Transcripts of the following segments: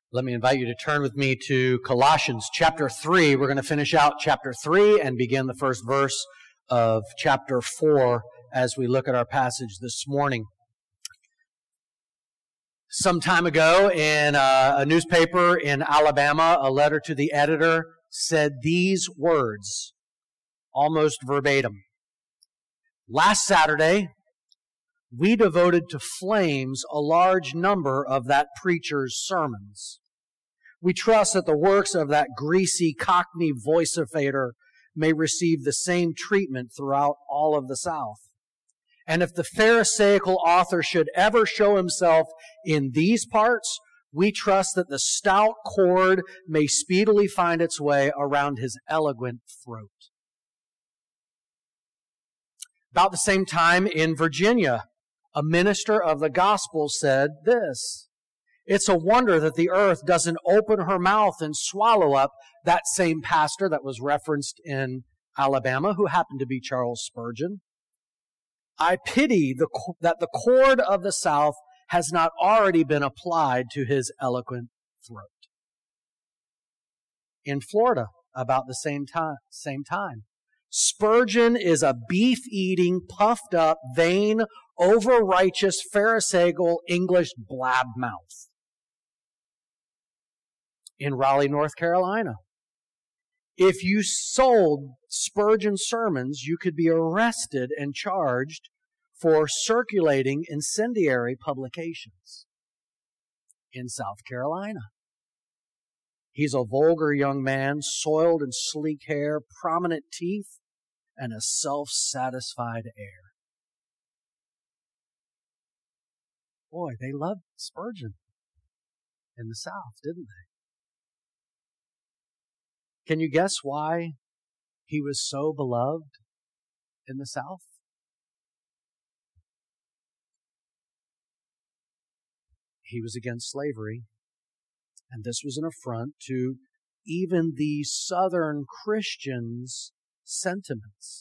Let me invite you to turn with me to Colossians chapter 3. We're going to finish out chapter 3 and begin the first verse of chapter 4 as we look at our passage this morning. Some time ago in a newspaper in Alabama, a letter to the editor said these words, almost verbatim. Last Saturday, we devoted to flames a large number of that preacher's sermons. We trust that the works of that greasy Cockney voicificator may receive the same treatment throughout all of the South. And if the Pharisaical author should ever show himself in these parts, we trust that the stout cord may speedily find its way around his eloquent throat. About the same time in Virginia, a minister of the gospel said this, "It's a wonder that the earth doesn't open her mouth and swallow up that same pastor that was referenced in Alabama, who happened to be Charles Spurgeon. I pity that the cord of the South has not already been applied to his eloquent throat." In Florida, about the same time, Spurgeon is a beef-eating, puffed-up, vain, over-righteous, Pharisaical English blab-mouth. In Raleigh, North Carolina, if you sold Spurgeon sermons, you could be arrested and charged for circulating incendiary publications. In South Carolina, he's a vulgar young man, soiled and sleek hair, prominent teeth, and a self-satisfied air. Boy, they loved Spurgeon in the South, didn't they? Can you guess why he was so beloved in the South? He was against slavery, and this was an affront to even the Southern Christians' sentiments.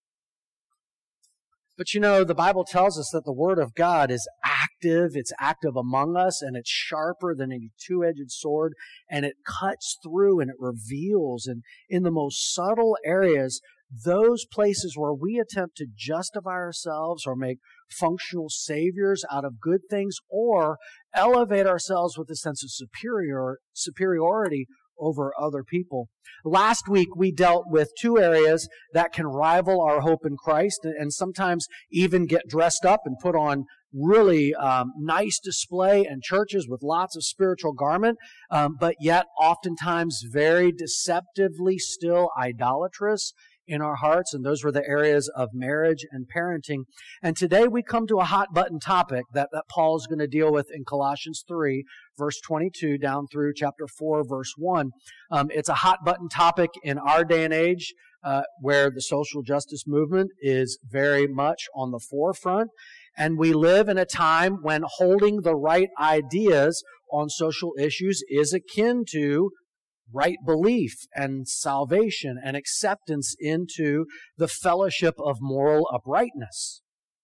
But you know, the Bible tells us that the Word of God is active, it's active among us, and it's sharper than any two-edged sword, and it cuts through and it reveals, and in the most subtle areas, those places where we attempt to justify ourselves or make functional saviors out of good things or elevate ourselves with a sense of superiority over other people. Last week, we dealt with two areas that can rival our hope in Christ and sometimes even get dressed up and put on really nice display in churches with lots of spiritual garment, but yet oftentimes very deceptively still idolatrous in our hearts, and those were the areas of marriage and parenting. And today we come to a hot-button topic that Paul is going to deal with in Colossians 3, verse 22, down through chapter 4, verse 1. It's a hot-button topic in our day and age where the social justice movement is very much on the forefront. And we live in a time when holding the right ideas on social issues is akin to right belief and salvation and acceptance into the fellowship of moral uprightness.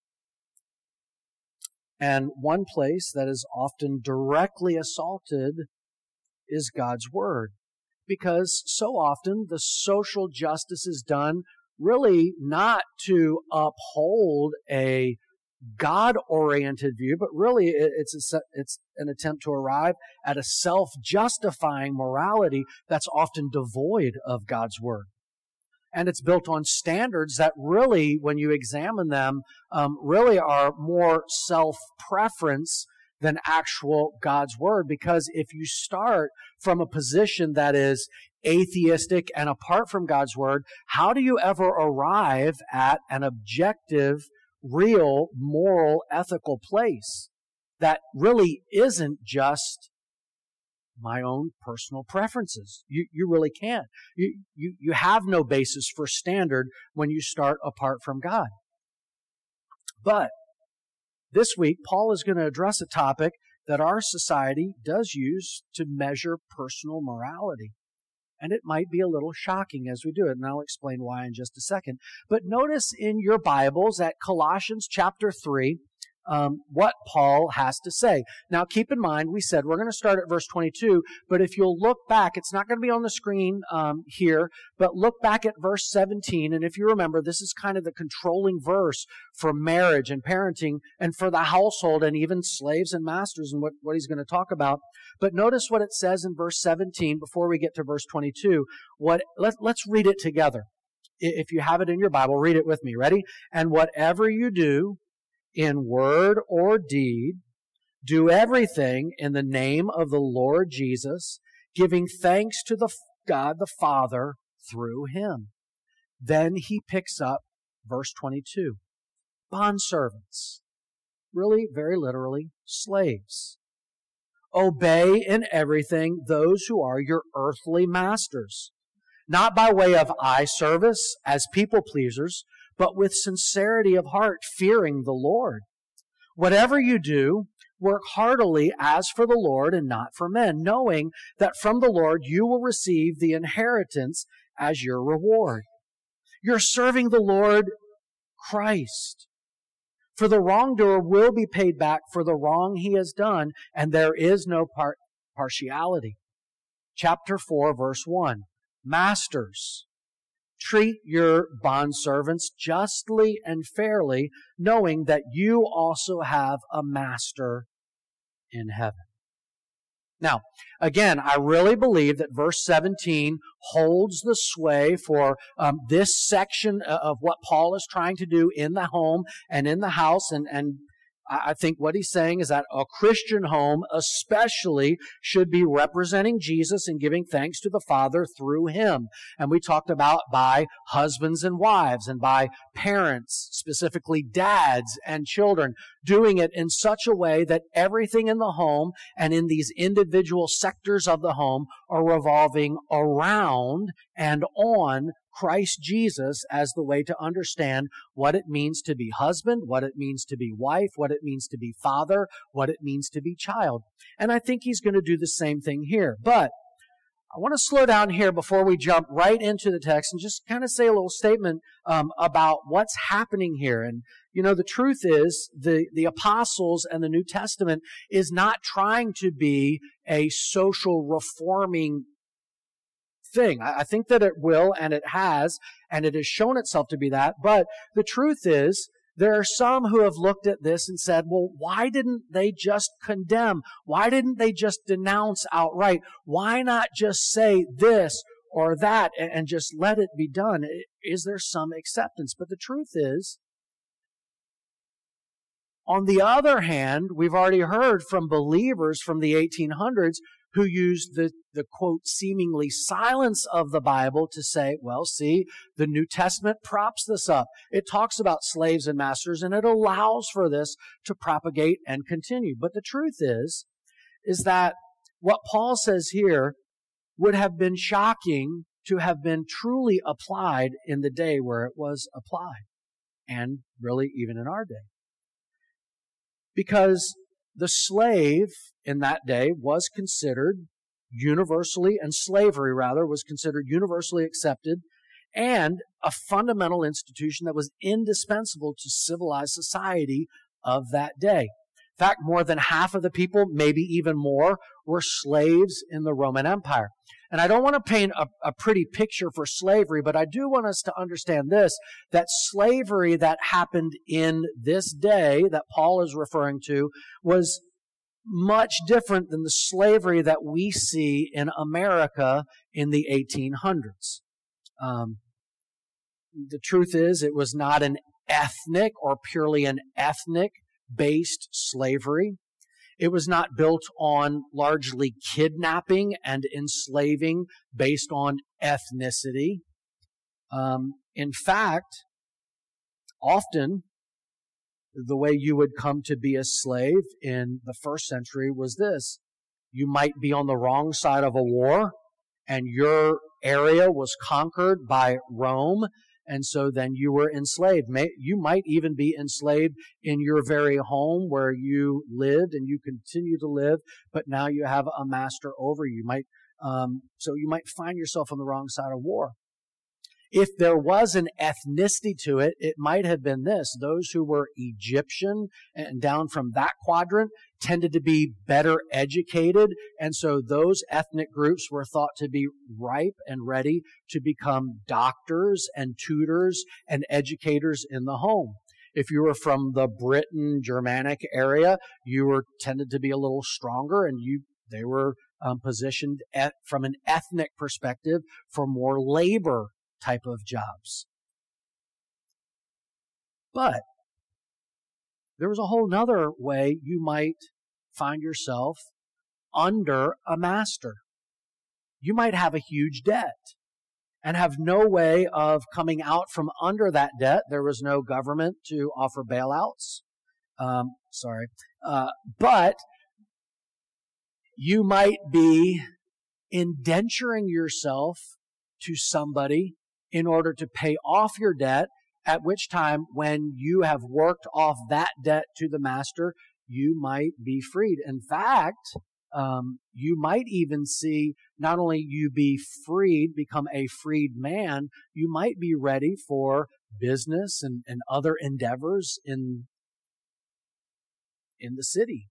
And one place that is often directly assaulted is God's Word, because so often the social justice is done really not to uphold a God-oriented view, but really it's an attempt to arrive at a self-justifying morality that's often devoid of God's Word. And it's built on standards that really, when you examine them, really are more self-preference than actual God's Word. Because if you start from a position that is atheistic and apart from God's Word, how do you ever arrive at an objective, real, moral, ethical place that really isn't just my own personal preferences? You really can't. You have no basis for standard when you start apart from God. But this week, Paul is going to address a topic that our society does use to measure personal morality. And it might be a little shocking as we do it, and I'll explain why in just a second. But notice in your Bibles at Colossians chapter 3, what Paul has to say. Now, keep in mind, we said we're going to start at verse 22, but if you'll look back, it's not going to be on the screen here, but look back at verse 17, and if you remember, this is kind of the controlling verse for marriage and parenting and for the household and even slaves and masters and what he's going to talk about. But notice what it says in verse 17 before we get to verse 22. Let's read it together. If you have it in your Bible, read it with me. Ready? And whatever you do, in word or deed, do everything in the name of the Lord Jesus, giving thanks to God the Father through Him. Then he picks up verse 22. Bondservants. Really, very literally, slaves. Obey in everything those who are your earthly masters, not by way of eye service as people pleasers, but with sincerity of heart, fearing the Lord. Whatever you do, work heartily as for the Lord and not for men, knowing that from the Lord you will receive the inheritance as your reward. You're serving the Lord Christ. For the wrongdoer will be paid back for the wrong he has done, and there is no partiality. Chapter 4, verse 1. Masters, treat your bondservants justly and fairly, knowing that you also have a master in heaven. Now, again, I really believe that verse 17 holds the sway for this section of what Paul is trying to do in the home and in the house. And I think what he's saying is that a Christian home especially should be representing Jesus and giving thanks to the Father through Him. And we talked about by husbands and wives and by parents, specifically dads and children, doing it in such a way that everything in the home and in these individual sectors of the home are revolving around and on Christ Jesus as the way to understand what it means to be husband, what it means to be wife, what it means to be father, what it means to be child. And I think he's going to do the same thing here. But I want to slow down here before we jump right into the text and just kind of say a little statement about what's happening here. And, you know, the truth is the apostles and the New Testament is not trying to be a social reforming thing. I think that it will, and it has shown itself to be that. But the truth is, there are some who have looked at this and said, well, why didn't they just condemn? Why didn't they just denounce outright? Why not just say this or that and just let it be done? Is there some acceptance? But the truth is, on the other hand, we've already heard from believers from the 1800s who used the quote, seemingly silence of the Bible to say, well, see, the New Testament props this up. It talks about slaves and masters, and it allows for this to propagate and continue. But the truth is that what Paul says here would have been shocking to have been truly applied in the day where it was applied, and really even in our day. Because the slave in that day was considered universally, and slavery rather, was considered universally accepted and a fundamental institution that was indispensable to civilized society of that day. In fact, more than half of the people, maybe even more, were slaves in the Roman Empire. And I don't want to paint a pretty picture for slavery, but I do want us to understand this, that slavery that happened in this day that Paul is referring to was much different than the slavery that we see in America in the 1800s. The truth is, it was not an ethnic or purely an ethnic-based slavery. It was not built on largely kidnapping and enslaving based on ethnicity. In fact, often the way you would come to be a slave in the first century was this. You might be on the wrong side of a war, and your area was conquered by Rome, and so then you were enslaved. You might even be enslaved in your very home where you lived and you continue to live, but now you have a master over you. So you might find yourself on the wrong side of war. If there was an ethnicity to it, it might have been this. Those who were Egyptian and down from that quadrant tended to be better educated, and so those ethnic groups were thought to be ripe and ready to become doctors and tutors and educators in the home. If you were from the Britain, Germanic area, you were tended to be a little stronger, and they were positioned from an ethnic perspective for more labor type of jobs. But there was a whole nother way you might find yourself under a master. You might have a huge debt and have no way of coming out from under that debt. There was no government to offer bailouts. But you might be indenturing yourself to somebody in order to pay off your debt, at which time, when you have worked off that debt to the master, you might be freed. In fact, you might even see not only you be freed, become a freed man, you might be ready for business and other endeavors in the city.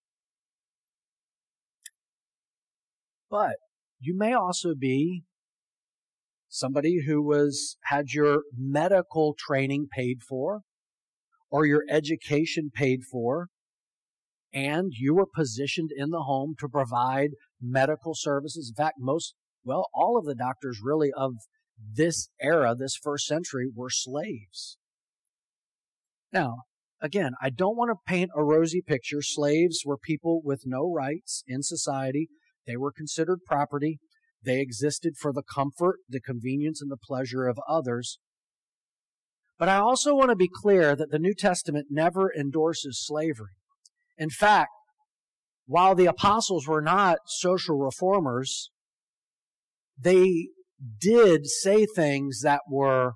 But you may also be somebody who had your medical training paid for or your education paid for, and you were positioned in the home to provide medical services. In fact, all of the doctors really of this era, this first century, were slaves. Now, again, I don't want to paint a rosy picture. Slaves were people with no rights in society. They were considered property. They existed for the comfort, the convenience, and the pleasure of others. But I also want to be clear that the New Testament never endorses slavery. In fact, while the apostles were not social reformers, they did say things that were,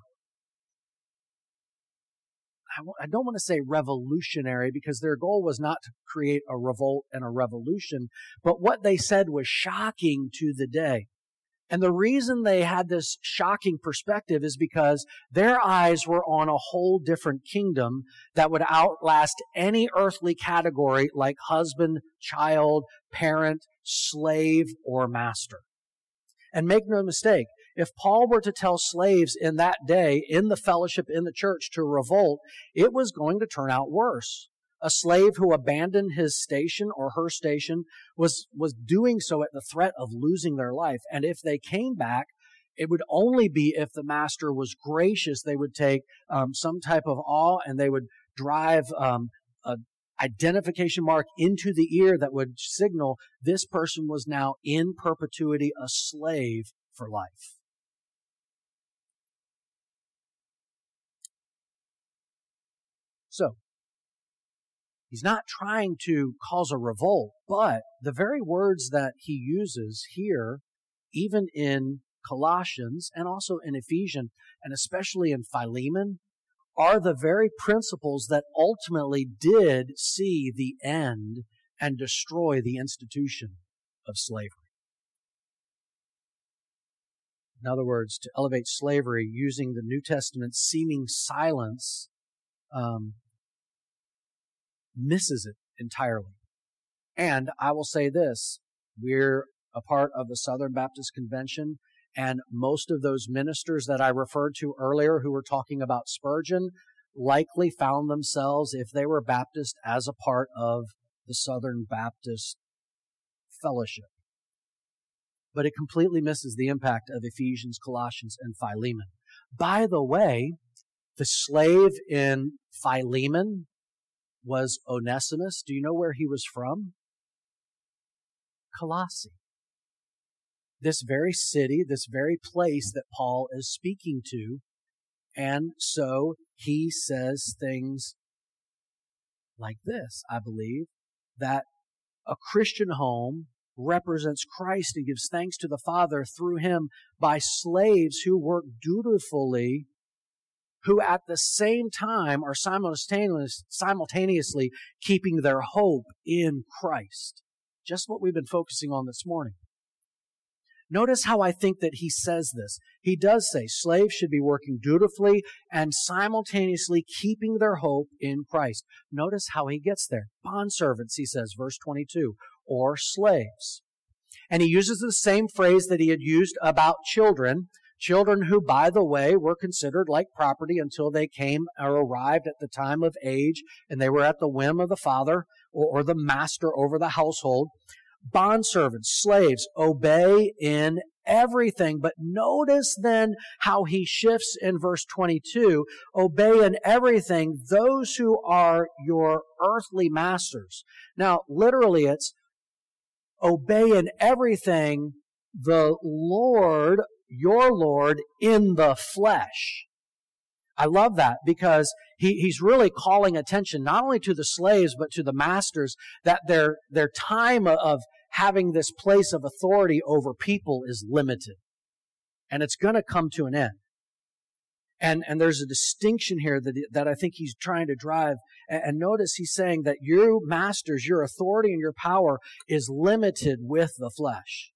I don't want to say revolutionary, because their goal was not to create a revolt and a revolution, but what they said was shocking to the day. And the reason they had this shocking perspective is because their eyes were on a whole different kingdom that would outlast any earthly category like husband, child, parent, slave, or master. And make no mistake, if Paul were to tell slaves in that day, in the fellowship, in the church, to revolt, it was going to turn out worse. A slave who abandoned his station or her station was doing so at the threat of losing their life. And if they came back, it would only be if the master was gracious. They would take some type of awe, and they would drive an identification mark into the ear that would signal this person was now in perpetuity a slave for life. So, he's not trying to cause a revolt, but the very words that he uses here, even in Colossians and also in Ephesians, and especially in Philemon, are the very principles that ultimately did see the end and destroy the institution of slavery. In other words, to elevate slavery using the New Testament's seeming silence misses it entirely. And I will say this, we're a part of the Southern Baptist Convention, and most of those ministers that I referred to earlier who were talking about Spurgeon likely found themselves, if they were Baptist, as a part of the Southern Baptist Fellowship. But it completely misses the impact of Ephesians, Colossians, and Philemon. By the way, the slave in Philemon was Onesimus. Do you know where he was from? Colossae. This very city, this very place that Paul is speaking to. And so he says things like this, I believe, that a Christian home represents Christ and gives thanks to the Father through him by slaves who work dutifully, who at the same time are simultaneously keeping their hope in Christ. Just what we've been focusing on this morning. Notice how I think that he says this. He does say slaves should be working dutifully and simultaneously keeping their hope in Christ. Notice how he gets there. Bondservants, he says, verse 22, or slaves. And he uses the same phrase that he had used about children. Children who, by the way, were considered like property until they came or arrived at the time of age and they were at the whim of the father or the master over the household. Bondservants, slaves, obey in everything. But notice then how he shifts in verse 22. Obey in everything those who are your earthly masters. Now, literally it's obey in everything the Lord, your Lord, in the flesh. I love that because he's really calling attention not only to the slaves but to the masters that their time of having this place of authority over people is limited. And it's going to come to an end. And there's a distinction here that I think he's trying to drive. And notice he's saying that you masters, your authority and your power is limited with the flesh.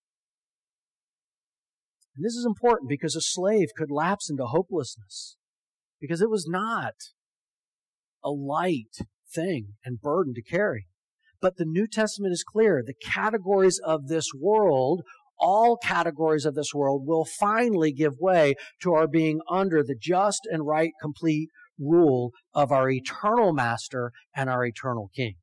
And this is important because a slave could lapse into hopelessness because it was not a light thing and burden to carry. But the New Testament is clear. The categories of this world, all categories of this world, will finally give way to our being under the just and right, complete rule of our eternal Master and our eternal King.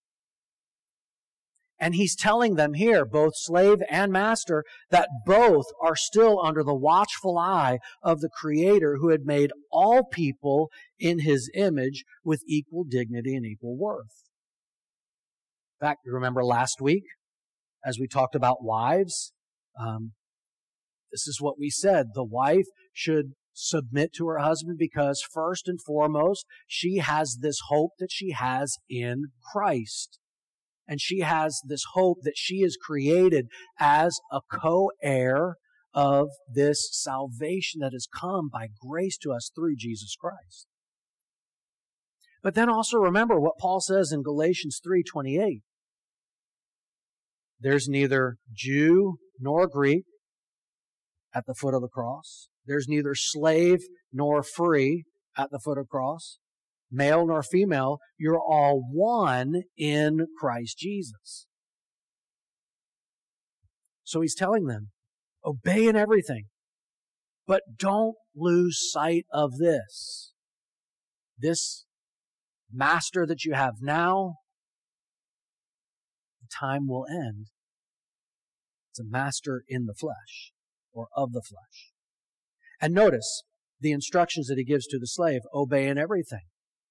And he's telling them here, both slave and master, that both are still under the watchful eye of the Creator who had made all people in His image with equal dignity and equal worth. In fact, you remember last week, as we talked about wives, this is what we said. The wife should submit to her husband because first and foremost, she has this hope that she has in Christ. And she has this hope that she is created as a co-heir of this salvation that has come by grace to us through Jesus Christ. But then also remember what Paul says in Galatians 3:28. There's neither Jew nor Greek at the foot of the cross. There's neither slave nor free at the foot of the cross. Male nor female, you're all one in Christ Jesus. So he's telling them, obey in everything, but don't lose sight of this. This master that you have now, the time will end. It's a master in the flesh, or of the flesh. And notice the instructions that he gives to the slave, obey in everything.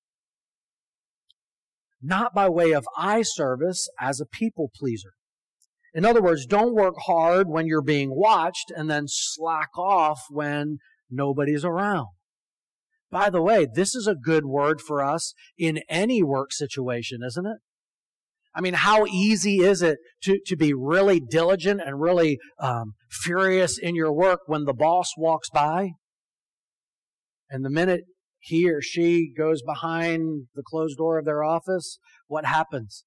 Not by way of eye service as a people pleaser. In other words, don't work hard when you're being watched and then slack off when nobody's around. By the way, this is a good word for us in any work situation, isn't it? I mean, how easy is it to be really diligent and really furious in your work when the boss walks by? And the minute he or she goes behind the closed door of their office, what happens?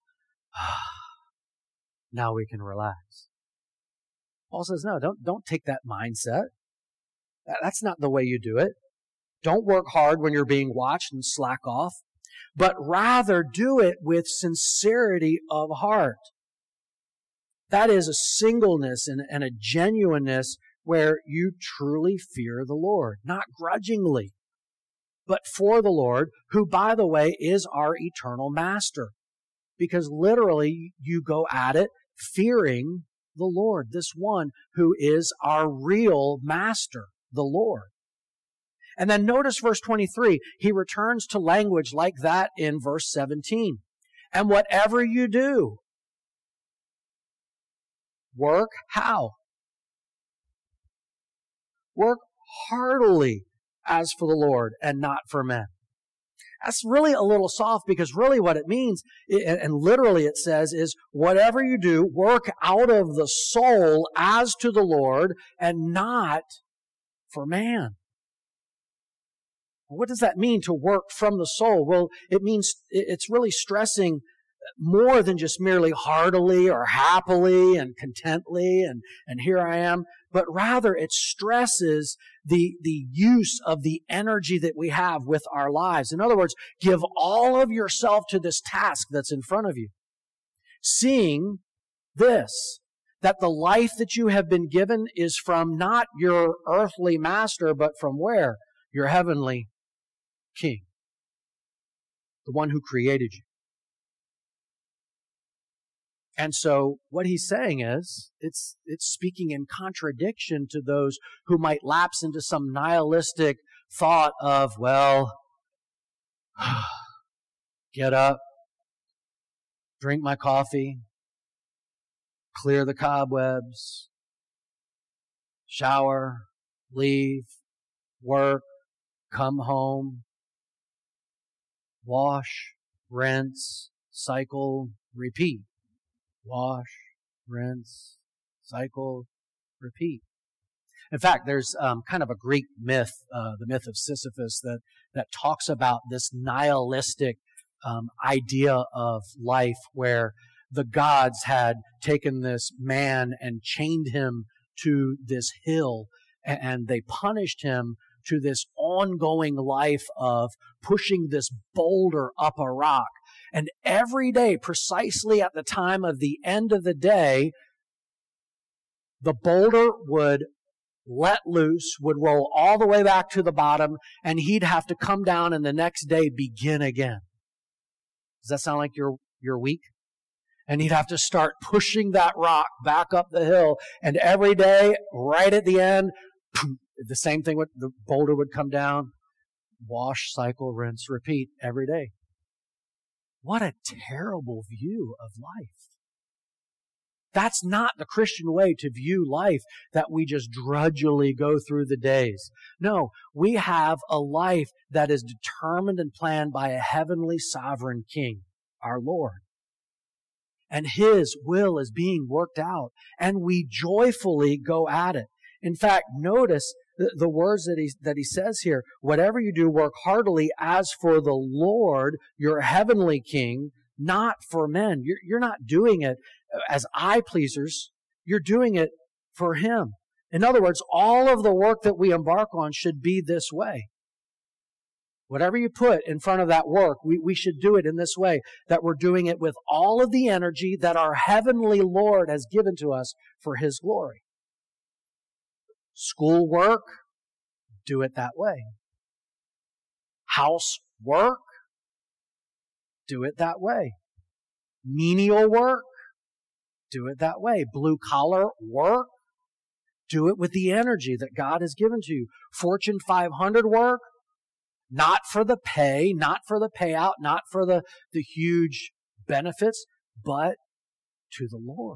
Now we can relax. Paul says, no, don't take that mindset. That's not the way you do it. Don't work hard when you're being watched and slack off, but rather do it with sincerity of heart. That is a singleness and a genuineness where you truly fear the Lord, not grudgingly, but for the Lord, who, by the way, is our eternal master. Because literally, you go at it fearing the Lord, this one who is our real master, the Lord. And then notice verse 23. He returns to language like that in verse 17. And whatever you do, work how? Work heartily as for the Lord and not for men. That's really a little soft because really what it means, and literally it says, is whatever you do, work out of the soul as to the Lord and not for man. What does that mean to work from the soul? Well, it means it's really stressing more than just merely heartily or happily and contently and here I am. but rather it stresses the use of the energy that we have with our lives. In other words, give all of yourself to this task that's in front of you. Seeing this, that the life that you have been given is from not your earthly master, but from where? Your heavenly King, the one who created you. And so what he's saying is, it's speaking in contradiction to those who might lapse into some nihilistic thought of, well, get up, drink my coffee, clear the cobwebs, shower, leave, work, come home, wash, rinse, cycle, repeat. Wash, rinse, cycle, repeat. In fact, there's kind of a Greek myth, the myth of Sisyphus, that talks about this nihilistic idea of life where the gods had taken this man and chained him to this hill, and they punished him to this ongoing life of pushing this boulder up a rock. And every day, precisely at the time of the end of the day, the boulder would let loose, would roll all the way back to the bottom, and he'd have to come down and the next day begin again. Does that sound like your week? And he'd have to start pushing that rock back up the hill, and every day, right at the end, the same thing, the boulder would come down, wash, cycle, rinse, repeat every day. What a terrible view of life. That's not the Christian way to view life, that we just drudgily go through the days. No, we have a life that is determined and planned by a heavenly sovereign King, our Lord. And His will is being worked out, and we joyfully go at it. In fact, notice the words that he says here. Whatever you do, work heartily as for the Lord, your heavenly King, not for men. You're not doing it as eye pleasers. You're doing it for Him. In other words, all of the work that we embark on should be this way. Whatever you put in front of that work, we should do it in this way, that we're doing it with all of the energy that our heavenly Lord has given to us for His glory. Schoolwork, do it that way. Housework, do it that way. Menial work, do it that way. Blue-collar work, do it with the energy that God has given to you. Fortune 500 work, not for the pay, not for the payout, not for the huge benefits, but to the Lord.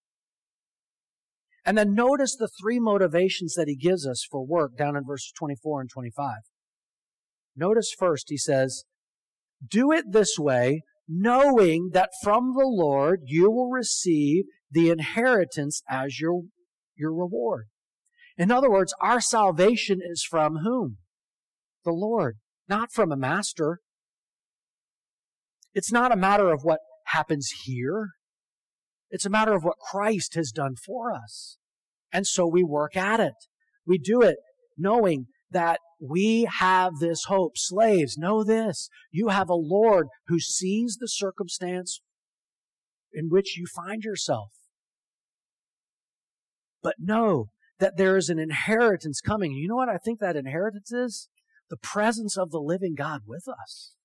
And then notice the three motivations that he gives us for work down in verses 24 and 25. Notice first, he says, do it this way, knowing that from the Lord you will receive the inheritance as your reward. In other words, our salvation is from whom? The Lord, not from a master. It's not a matter of what happens here. It's a matter of what Christ has done for us. And so we work at it. We do it knowing that we have this hope. Slaves, know this. You have a Lord who sees the circumstance in which you find yourself. But know that there is an inheritance coming. You know what I think that inheritance is? The presence of the living God with us.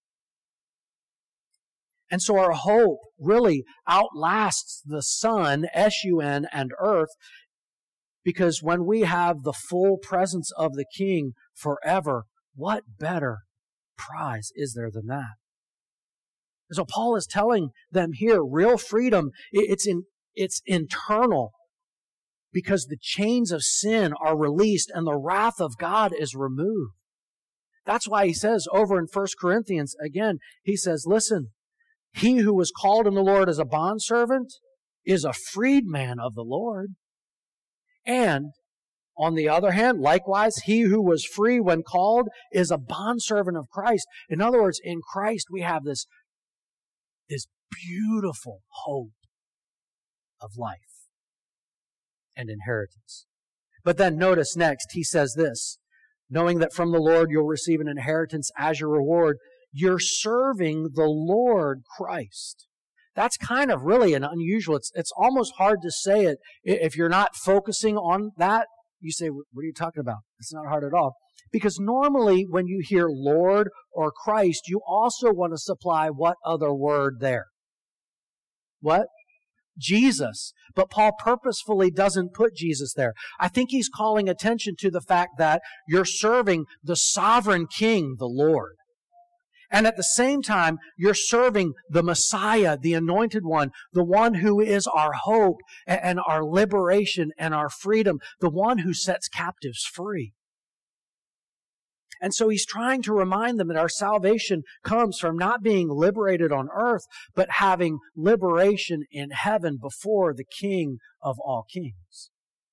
And so our hope really outlasts the sun, S-U-N, and earth, because when we have the full presence of the King forever, what better prize is there than that? So Paul is telling them here, real freedom, it's internal, because the chains of sin are released and the wrath of God is removed. That's why he says over in 1 Corinthians, again, he says, listen, he who was called in the Lord as a bondservant is a freedman of the Lord. And on the other hand, likewise, he who was free when called is a bondservant of Christ. In other words, in Christ we have this beautiful hope of life and inheritance. But then notice next, he says this, knowing that from the Lord you'll receive an inheritance as your reward, you're serving the Lord Christ. That's kind of really an unusual, it's almost hard to say it. If you're not focusing on that, you say, what are you talking about? It's not hard at all. Because normally when you hear Lord or Christ, you also want to supply what other word there? What? Jesus. But Paul purposefully doesn't put Jesus there. I think he's calling attention to the fact that you're serving the sovereign King, the Lord. And at the same time, you're serving the Messiah, the Anointed One, the one who is our hope and our liberation and our freedom, the one who sets captives free. And so he's trying to remind them that our salvation comes from not being liberated on earth, but having liberation in heaven before the King of all kings.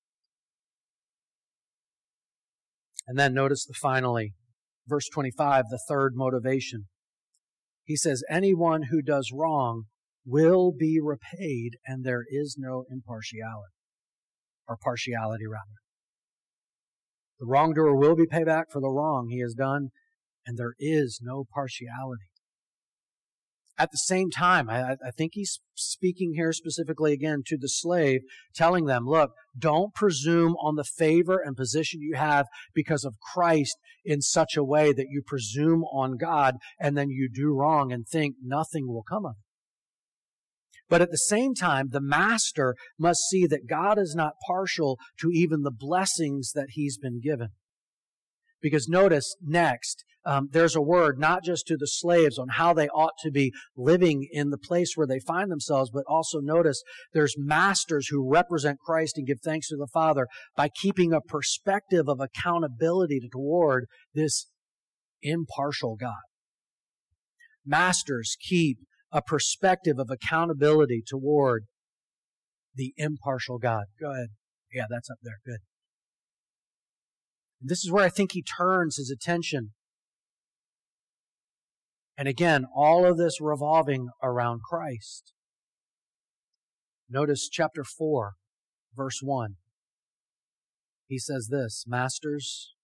And then notice finally, verse 25, the third motivation. He says, anyone who does wrong will be repaid, and there is no impartiality, or partiality rather. The wrongdoer will be paid back for the wrong he has done, and there is no partiality. At the same time, I think he's speaking here specifically again to the slave, telling them, look, don't presume on the favor and position you have because of Christ in such a way that you presume on God and then you do wrong and think nothing will come of it. But at the same time, the master must see that God is not partial to even the blessings that he's been given. Because notice next, there's a word not just to the slaves on how they ought to be living in the place where they find themselves, but also notice there's masters who represent Christ and give thanks to the Father by keeping a perspective of accountability toward this impartial God. Masters keep a perspective of accountability toward the impartial God. Go ahead. Yeah, that's up there. Good. This is where I think he turns his attention. And again, all of this revolving around Christ. Notice chapter 4, verse 1. He says this, Masters,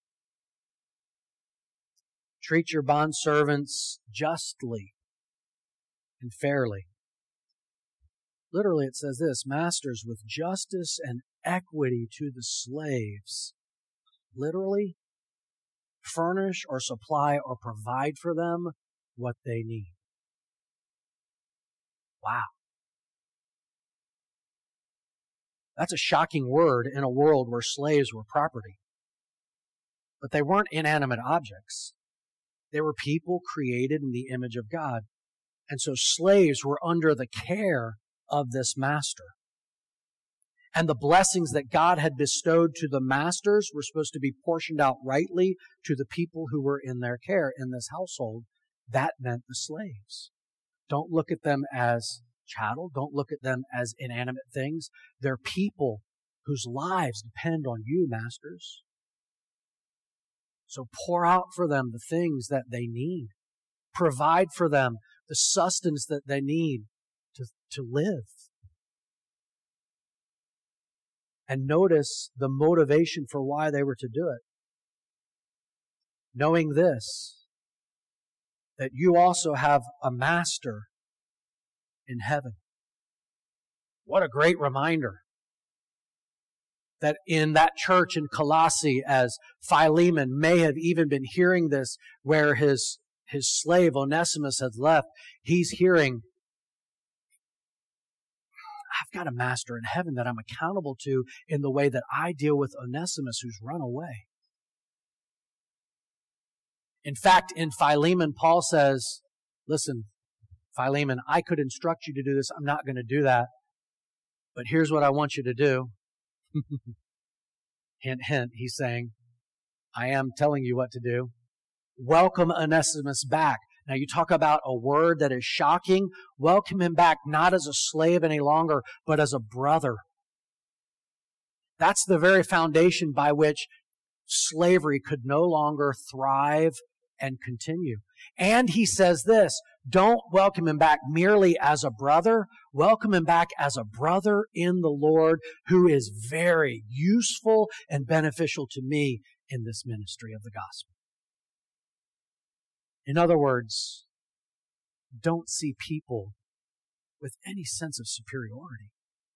treat your bondservants justly and fairly. Literally it says this, Masters, with justice and equity to the slaves. Literally, furnish or supply or provide for them what they need. Wow. That's a shocking word in a world where slaves were property. But they weren't inanimate objects. They were people created in the image of God. And so slaves were under the care of this master. And the blessings that God had bestowed to the masters were supposed to be portioned out rightly to the people who were in their care in this household. That meant the slaves. Don't look at them as chattel. Don't look at them as inanimate things. They're people whose lives depend on you, masters. So pour out for them the things that they need. Provide for them the sustenance that they need to live. And notice the motivation for why they were to do it. Knowing this, that you also have a master in heaven. What a great reminder that in that church in Colossae, as Philemon may have even been hearing this, where his slave Onesimus has left, he's hearing, I've got a master in heaven that I'm accountable to in the way that I deal with Onesimus who's run away. In fact, in Philemon, Paul says, listen, Philemon, I could instruct you to do this. I'm not going to do that. But here's what I want you to do. Hint, hint, he's saying, I am telling you what to do. Welcome Onesimus back. Now you talk about a word that is shocking. Welcome him back, not as a slave any longer, but as a brother. That's the very foundation by which slavery could no longer thrive and continue. And he says this, Don't welcome him back merely as a brother. Welcome him back as a brother in the Lord who is very useful and beneficial to me in this ministry of the gospel. In other words, don't see people with any sense of superiority.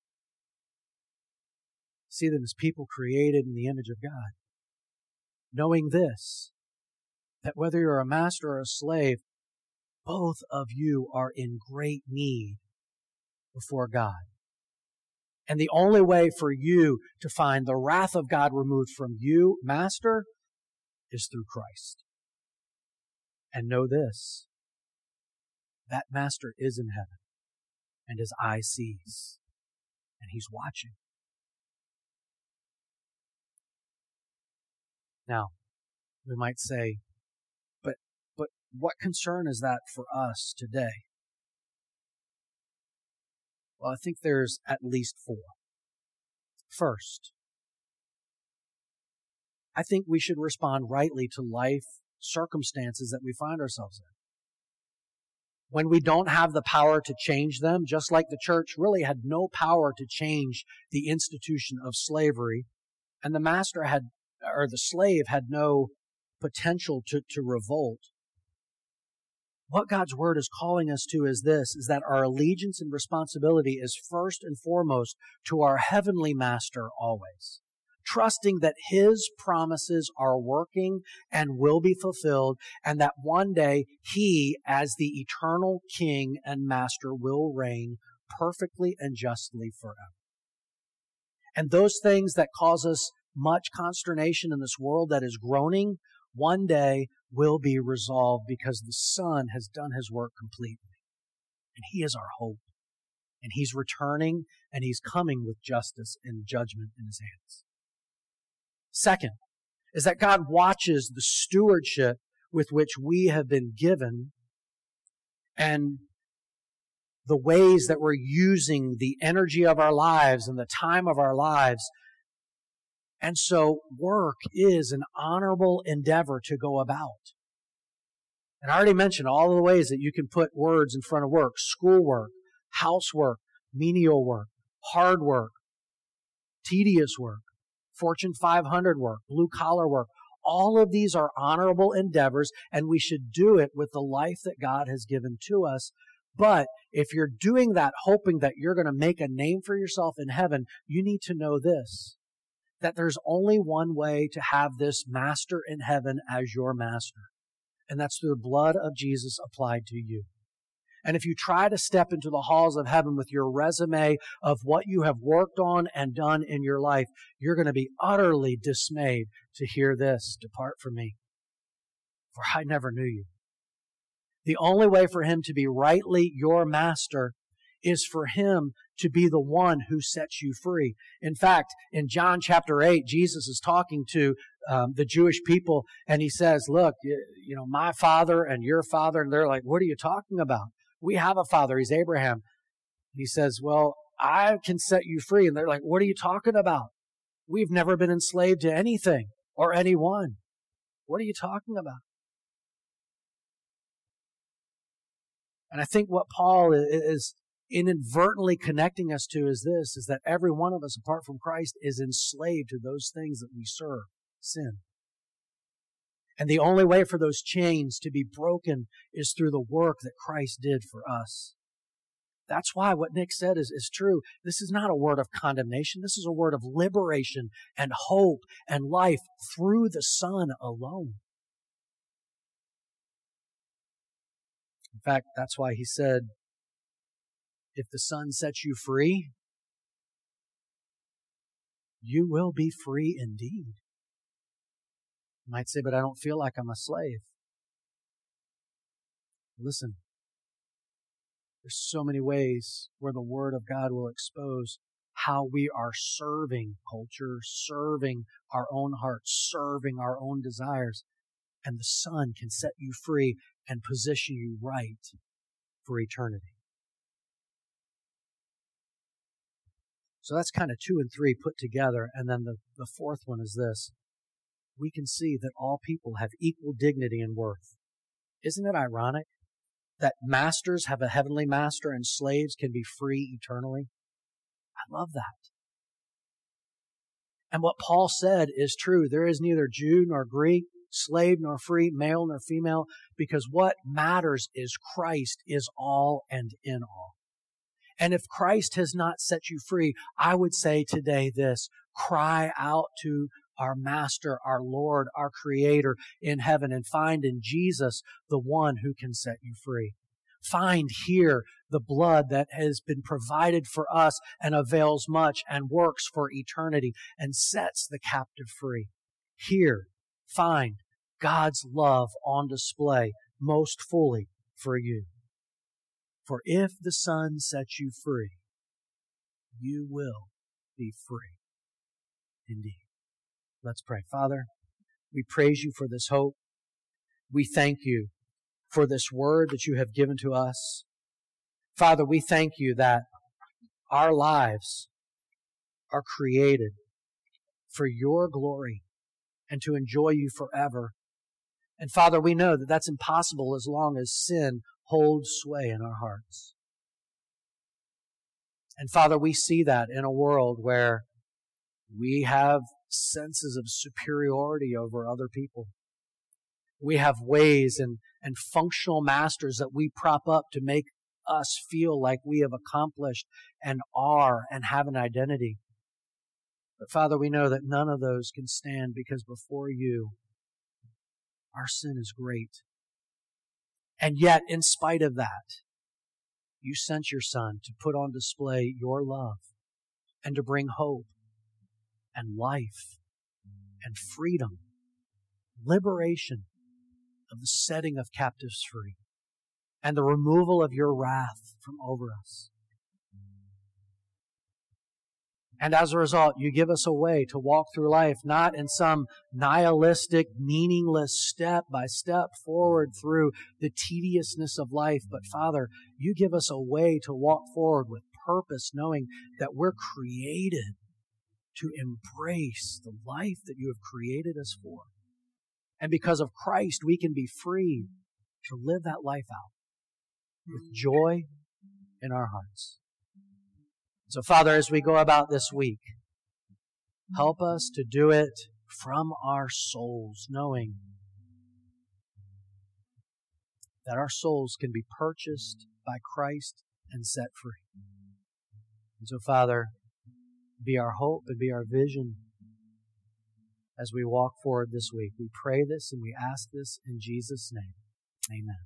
See them as people created in the image of God. Knowing this, that whether you're a master or a slave, both of you are in great need before God. And the only way for you to find the wrath of God removed from you, master, is through Christ. And know this, that master is in heaven, and his eye sees, and he's watching. Now, we might say, but what concern is that for us today? Well, I think there's at least four. First, I think we should respond rightly to life circumstances that we find ourselves in. When we don't have the power to change them, just like the church really had no power to change the institution of slavery, and the slave had no potential to revolt. What God's Word is calling us to is this, is that our allegiance and responsibility is first and foremost to our heavenly Master always, trusting that His promises are working and will be fulfilled, and that one day He, as the eternal King and Master, will reign perfectly and justly forever. And those things that cause us much consternation in this world that is groaning, one day will be resolved because the Son has done His work completely. And He is our hope. And He's returning, and He's coming with justice and judgment in His hands. Second, is that God watches the stewardship with which we have been given and the ways that we're using the energy of our lives and the time of our lives. And so work is an honorable endeavor to go about. And I already mentioned all of the ways that you can put words in front of work: schoolwork, housework, menial work, hard work, tedious work, Fortune 500 work, blue-collar work. All of these are honorable endeavors, and we should do it with the life that God has given to us. But if you're doing that hoping that you're going to make a name for yourself in heaven, you need to know this, that there's only one way to have this master in heaven as your master, and that's through the blood of Jesus applied to you. And if you try to step into the halls of heaven with your resume of what you have worked on and done in your life, you're going to be utterly dismayed to hear this: "Depart from me, for I never knew you." The only way for Him to be rightly your master is for Him to be the one who sets you free. In fact, in John chapter 8, Jesus is talking to the Jewish people, and He says, look, my father and your father, and they're like, what are you talking about? We have a father, he's Abraham. He says, well, I can set you free. And they're like, what are you talking about? We've never been enslaved to anything or anyone. What are you talking about? And I think what Paul is inadvertently connecting us to is this, is that every one of us, apart from Christ, is enslaved to those things that we serve, sin. And the only way for those chains to be broken is through the work that Christ did for us. That's why what Nick said is true. This is not a word of condemnation. This is a word of liberation and hope and life through the Son alone. In fact, that's why He said, if the Son sets you free, you will be free indeed. You might say, but I don't feel like I'm a slave. Listen, there's so many ways where the Word of God will expose how we are serving culture, serving our own hearts, serving our own desires. And the Son can set you free and position you right for eternity. So that's kind of 2 and 3 put together. And then the fourth one is this. We can see that all people have equal dignity and worth. Isn't it ironic that masters have a heavenly master and slaves can be free eternally? I love that. And what Paul said is true. There is neither Jew nor Greek, slave nor free, male nor female, because what matters is Christ is all and in all. And if Christ has not set you free, I would say today this: cry out to our Master, our Lord, our Creator in heaven, and find in Jesus the one who can set you free. Find here the blood that has been provided for us and avails much and works for eternity and sets the captive free. Here, find God's love on display most fully for you. For if the Son sets you free, you will be free indeed. Let's pray. Father, we praise you for this hope. We thank you for this word that you have given to us. Father, we thank you that our lives are created for your glory and to enjoy you forever. And Father, we know that that's impossible as long as sin holds sway in our hearts. And Father, we see that in a world where we have senses of superiority over other people. We have ways and functional masters that we prop up to make us feel like we have accomplished and are and have an identity. But Father, we know that none of those can stand, because before you, our sin is great. And yet, in spite of that, you sent your Son to put on display your love and to bring hope and life and freedom, liberation of the setting of captives free, and the removal of your wrath from over us. And as a result, you give us a way to walk through life, not in some nihilistic, meaningless step-by-step forward through the tediousness of life, but Father, you give us a way to walk forward with purpose, knowing that we're created to embrace the life that you have created us for. And because of Christ, we can be free to live that life out with joy in our hearts. So, Father, as we go about this week, help us to do it from our souls, knowing that our souls can be purchased by Christ and set free. And so, Father, be our hope and be our vision as we walk forward this week. We pray this and we ask this in Jesus' name. Amen.